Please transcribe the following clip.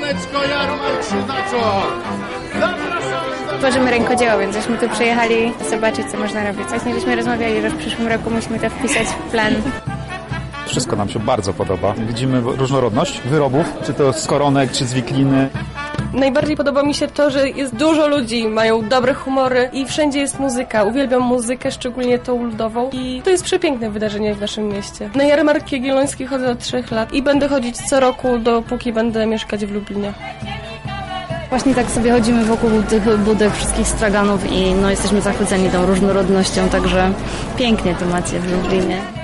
Słoneczko, jarmark się zaczął! Zapraszamy! Tworzymy rękodzieło, więc żeśmy tu przyjechali zobaczyć, co można robić. Właśnie żeśmy rozmawiali, że w przyszłym roku musimy to wpisać w plan. Wszystko nam się bardzo podoba. Widzimy różnorodność wyrobów, czy to z koronek, czy z wikliny. Najbardziej podoba mi się to, że jest dużo ludzi, mają dobre humory i wszędzie jest muzyka. Uwielbiam muzykę, szczególnie tą ludową i to jest przepiękne wydarzenie w naszym mieście. Na jarmark jagielloński chodzę od 3 lat i będę chodzić co roku, dopóki będę mieszkać w Lublinie. Właśnie tak sobie chodzimy wokół tych budek, wszystkich straganów i jesteśmy zachwyceni tą różnorodnością, także pięknie to macie w Lublinie.